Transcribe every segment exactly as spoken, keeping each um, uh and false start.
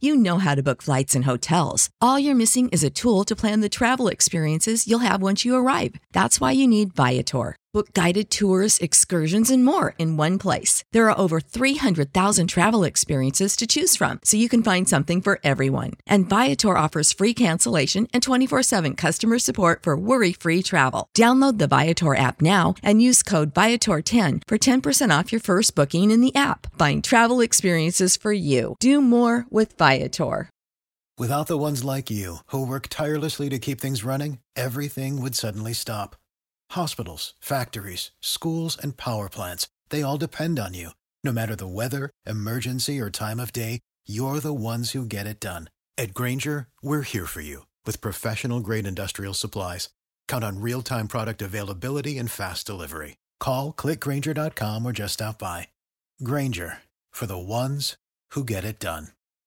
You know how to book flights and hotels. All you're missing is a tool to plan the travel experiences you'll have once you arrive. That's why you need Viator. Book guided tours, excursions, and more in one place. There are over three hundred thousand travel experiences to choose from, so you can find something for everyone. And Viator offers free cancellation and twenty-four seven customer support for worry-free travel. Download the Viator app now and use code Viator ten for ten percent off your first booking in the app. Find travel experiences for you. Do more with Viator. Without the ones like you, who work tirelessly to keep things running, everything would suddenly stop. Hospitals, factories, schools, and power plants, they all depend on you. No matter the weather, emergency, or time of day, you're the ones who get it done. At Grainger, we're here for you with professional-grade industrial supplies. Count on real-time product availability and fast delivery. Call, click Grainger dot com, or just stop by. Grainger, for the ones who get it done.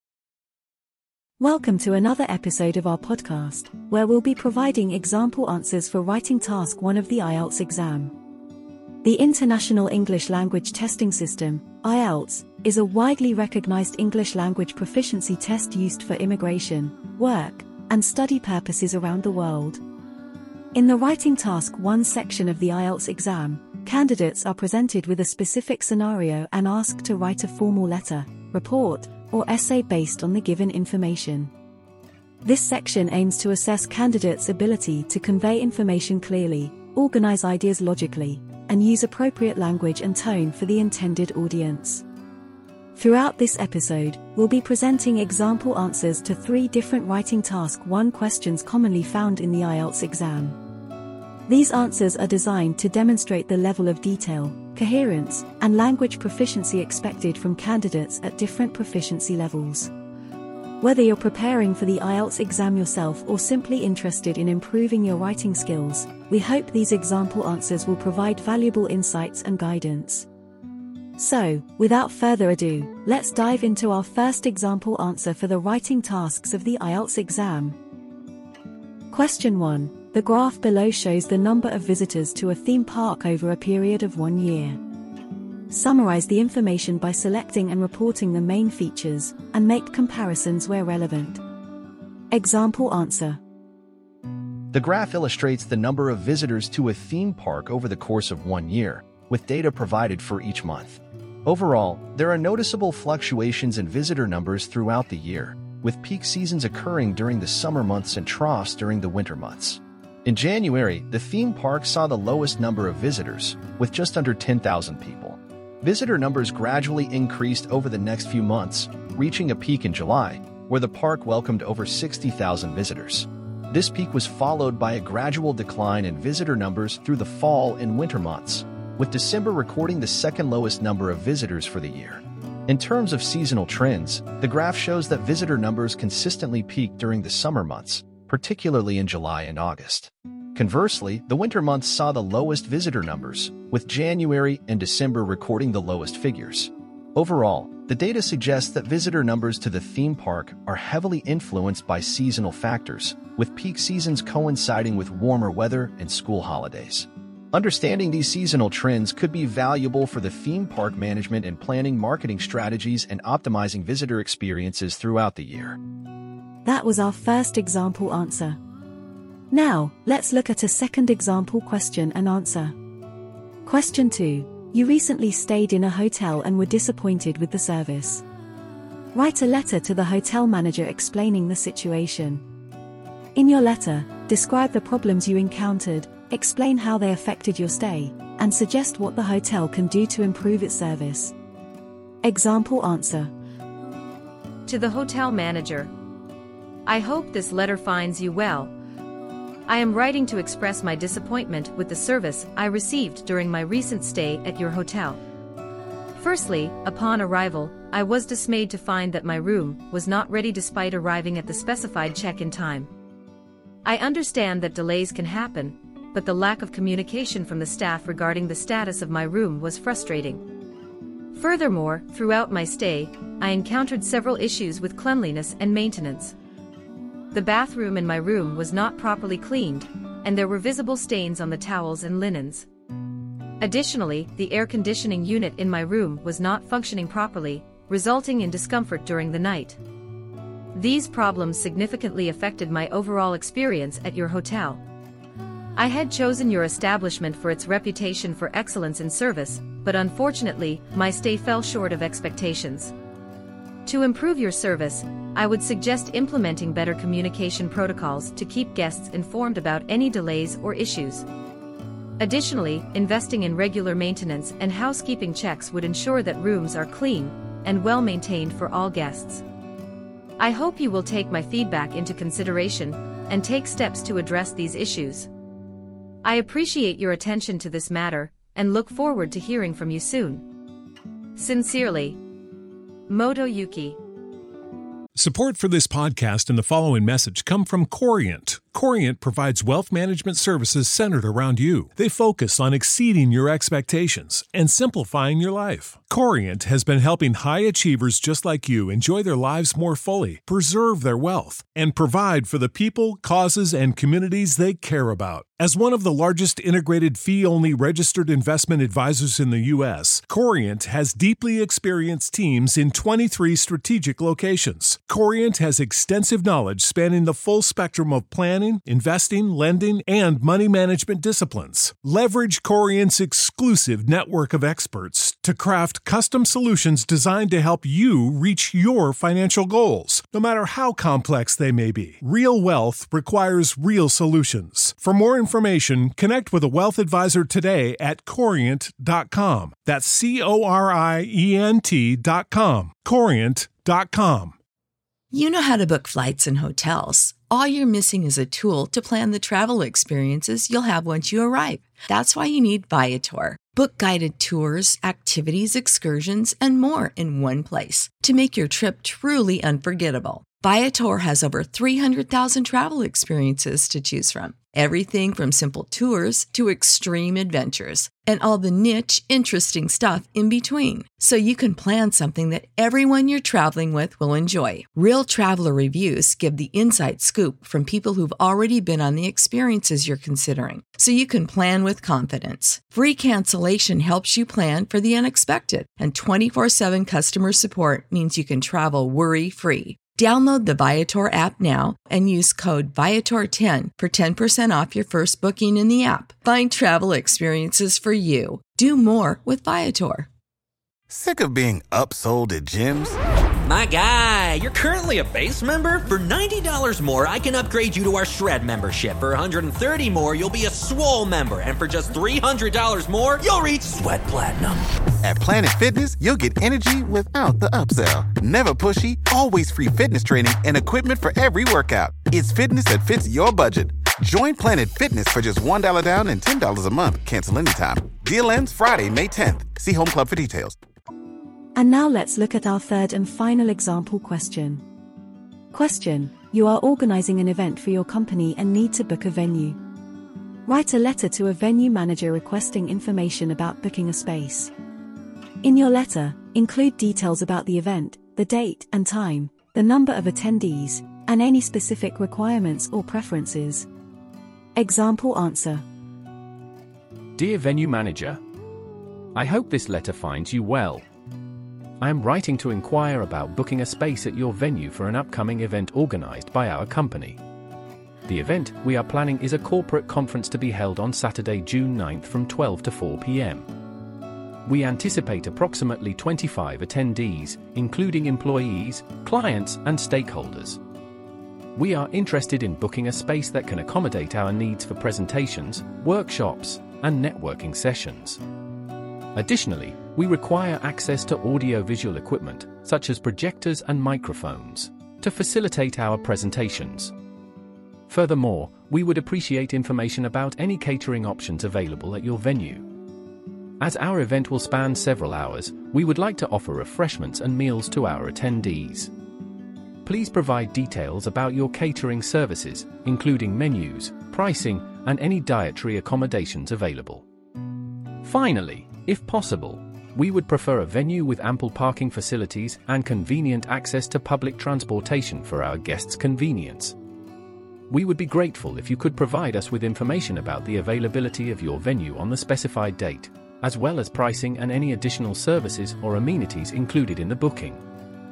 Welcome to another episode of our podcast, where we'll be providing example answers for writing task one of the I E L T S exam. The International English Language Testing System, I E L T S, is a widely recognized English language proficiency test used for immigration, work, and study purposes around the world. In the Writing Task one section of the I E L T S exam, candidates are presented with a specific scenario and asked to write a formal letter, report, or essay based on the given information. This section aims to assess candidates' ability to convey information clearly, organize ideas logically, and use appropriate language and tone for the intended audience. Throughout this episode, we'll be presenting example answers to three different Writing Task one questions commonly found in the I E L T S exam. These answers are designed to demonstrate the level of detail, coherence, and language proficiency expected from candidates at different proficiency levels. Whether you're preparing for the I E L T S exam yourself or simply interested in improving your writing skills, we hope these example answers will provide valuable insights and guidance. So, without further ado, let's dive into our first example answer for the writing tasks of the I E L T S exam. Question one. The graph below shows the number of visitors to a theme park over a period of one year. Summarize the information by selecting and reporting the main features, and make comparisons where relevant. Example answer. The graph illustrates the number of visitors to a theme park over the course of one year, with data provided for each month. Overall, there are noticeable fluctuations in visitor numbers throughout the year, with peak seasons occurring during the summer months and troughs during the winter months. In January, the theme park saw the lowest number of visitors, with just under ten thousand people. Visitor numbers gradually increased over the next few months, reaching a peak in July, where the park welcomed over sixty thousand visitors. This peak was followed by a gradual decline in visitor numbers through the fall and winter months, with December recording the second lowest number of visitors for the year. In terms of seasonal trends, the graph shows that visitor numbers consistently peak during the summer months, particularly in July and August. Conversely, the winter months saw the lowest visitor numbers, with January and December recording the lowest figures. Overall, the data suggests that visitor numbers to the theme park are heavily influenced by seasonal factors, with peak seasons coinciding with warmer weather and school holidays. Understanding these seasonal trends could be valuable for the theme park management in planning marketing strategies and optimizing visitor experiences throughout the year. That was our first example answer. Now, let's look at a second example question and answer. Question two. You recently stayed in a hotel and were disappointed with the service. Write a letter to the hotel manager explaining the situation. In your letter, describe the problems you encountered, explain how they affected your stay, and suggest what the hotel can do to improve its service. Example answer. To the hotel manager. I hope this letter finds you well. I am writing to express my disappointment with the service I received during my recent stay at your hotel. Firstly, upon arrival, I was dismayed to find that my room was not ready despite arriving at the specified check-in time. I understand that delays can happen, but the lack of communication from the staff regarding the status of my room was frustrating. Furthermore, throughout my stay, I encountered several issues with cleanliness and maintenance. The bathroom in my room was not properly cleaned, and there were visible stains on the towels and linens. Additionally, the air conditioning unit in my room was not functioning properly, resulting in discomfort during the night. These problems significantly affected my overall experience at your hotel. I had chosen your establishment for its reputation for excellence in service, but unfortunately, my stay fell short of expectations. To improve your service, I would suggest implementing better communication protocols to keep guests informed about any delays or issues. Additionally, investing in regular maintenance and housekeeping checks would ensure that rooms are clean and well maintained for all guests. I hope you will take my feedback into consideration and take steps to address these issues. I appreciate your attention to this matter and look forward to hearing from you soon. Sincerely, Motoyuki. Support for this podcast and the following message come from Corient. Corient provides wealth management services centered around you. They focus on exceeding your expectations and simplifying your life. Corient has been helping high achievers just like you enjoy their lives more fully, preserve their wealth, and provide for the people, causes, and communities they care about. As one of the largest integrated fee-only registered investment advisors in the U S, Corient has deeply experienced teams in twenty-three strategic locations. Corient has extensive knowledge spanning the full spectrum of planning, investing, lending, and money management disciplines. Leverage Corient's exclusive network of experts to craft custom solutions designed to help you reach your financial goals, no matter how complex they may be. Real wealth requires real solutions. For more information, connect with a wealth advisor today at corient dot com. That's C O R I E N T dot com. corient dot com. You know how to book flights and hotels. All you're missing is a tool to plan the travel experiences you'll have once you arrive. That's why you need Viator. Book guided tours, activities, excursions, and more in one place to make your trip truly unforgettable. Viator has over three hundred thousand travel experiences to choose from. Everything from simple tours to extreme adventures and all the niche, interesting stuff in between. So you can plan something that everyone you're traveling with will enjoy. Real traveler reviews give the inside scoop from people who've already been on the experiences you're considering. So you can plan with confidence. Free cancellation helps you plan for the unexpected. And twenty-four seven customer support means you can travel worry-free. Download the Viator app now and use code Viator ten for ten percent off your first booking in the app. Find travel experiences for you. Do more with Viator. Sick of being upsold at gyms? My guy, you're currently a base member. For ninety dollars more, I can upgrade you to our Shred membership. For one hundred thirty dollars more, you'll be a Swole member. And for just three hundred dollars more, you'll reach Sweat Platinum. At Planet Fitness, you'll get energy without the upsell. Never pushy, always free fitness training and equipment for every workout. It's fitness that fits your budget. Join Planet Fitness for just one dollar down and ten dollars a month. Cancel anytime. Deal ends Friday, May tenth. See Home Club for details. And now let's look at our third and final example question. Question: you are organizing an event for your company and need to book a venue. Write a letter to a venue manager requesting information about booking a space. In your letter, include details about the event, the date and time, the number of attendees, and any specific requirements or preferences. Example answer. Dear Venue Manager, I hope this letter finds you well. I am writing to inquire about booking a space at your venue for an upcoming event organized by our company. The event we are planning is a corporate conference to be held on Saturday, June ninth from twelve to four p m We anticipate approximately twenty-five attendees, including employees, clients, and stakeholders. We are interested in booking a space that can accommodate our needs for presentations, workshops, and networking sessions. Additionally, we require access to audio-visual equipment, such as projectors and microphones, to facilitate our presentations. Furthermore, we would appreciate information about any catering options available at your venue. As our event will span several hours, we would like to offer refreshments and meals to our attendees. Please provide details about your catering services, including menus, pricing, and any dietary accommodations available. Finally, if possible, we would prefer a venue with ample parking facilities and convenient access to public transportation for our guests' convenience. We would be grateful if you could provide us with information about the availability of your venue on the specified date, as well as pricing and any additional services or amenities included in the booking.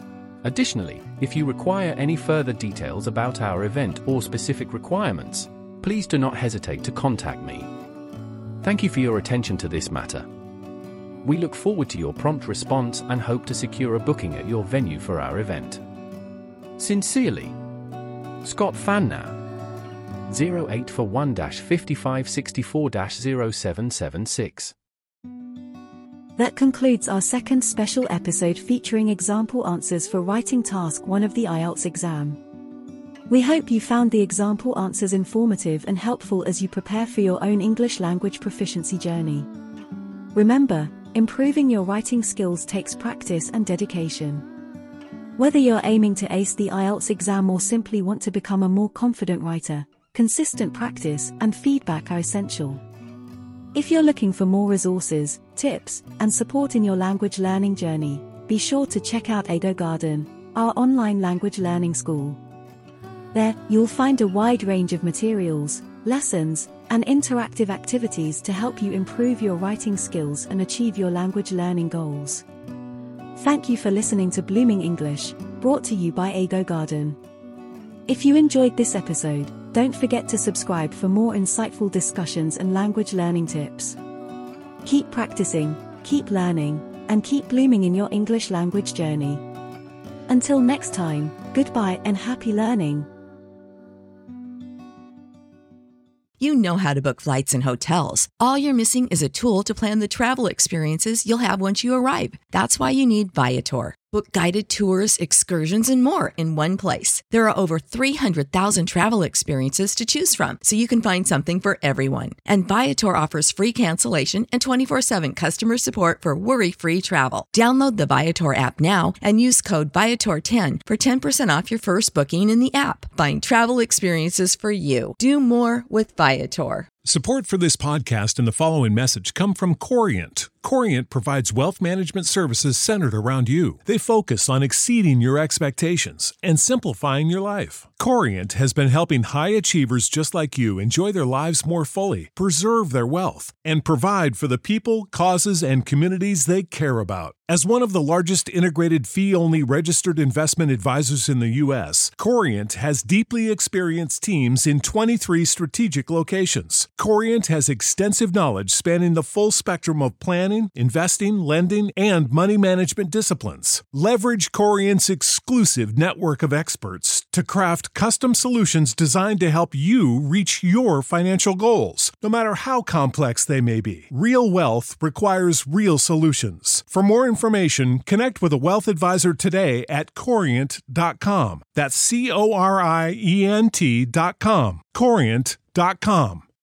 Additionally, if you require any further details about our event or specific requirements, please do not hesitate to contact me. Thank you for your attention to this matter. We look forward to your prompt response and hope to secure a booking at your venue for our event. Sincerely, Scott Fanna, zero eight four one dash five five six four dash zero seven seven six. That concludes our second special episode featuring example answers for writing task one of the I E L T S exam. We hope you found the example answers informative and helpful as you prepare for your own English language proficiency journey. Remember, improving your writing skills takes practice and dedication. Whether you're aiming to ace the I E L T S exam or simply want to become a more confident writer, consistent practice and feedback are essential. If you're looking for more resources, tips, and support in your language learning journey, be sure to check out Ado Garden, our online language learning school. There, you'll find a wide range of materials, lessons, and interactive activities to help you improve your writing skills and achieve your language learning goals. Thank you for listening to Blooming English, brought to you by Ado Garden. If you enjoyed this episode, don't forget to subscribe for more insightful discussions and language learning tips. Keep practicing, keep learning, and keep blooming in your English language journey. Until next time, goodbye and happy learning. You know how to book flights and hotels. All you're missing is a tool to plan the travel experiences you'll have once you arrive. That's why you need Viator. Book guided tours, excursions, and more in one place. There are over three hundred thousand travel experiences to choose from, so you can find something for everyone. And Viator offers free cancellation and twenty-four seven customer support for worry-free travel. Download the Viator app now and use code Viator ten for ten percent off your first booking in the app. Find travel experiences for you. Do more with Viator. Support for this podcast and the following message come from Corient. Corient provides wealth management services centered around you. They focus on exceeding your expectations and simplifying your life. Corient has been helping high achievers just like you enjoy their lives more fully, preserve their wealth, and provide for the people, causes, and communities they care about. As one of the largest integrated fee-only registered investment advisors in the U S, Corient has deeply experienced teams in twenty-three strategic locations. Corient has extensive knowledge spanning the full spectrum of planning, investing, lending, and money management disciplines. Leverage Corient's exclusive network of experts to craft custom solutions designed to help you reach your financial goals, no matter how complex they may be. Real wealth requires real solutions. For more information, connect with a wealth advisor today at corient dot com. That's C O R I E N T dot com. corient dot com.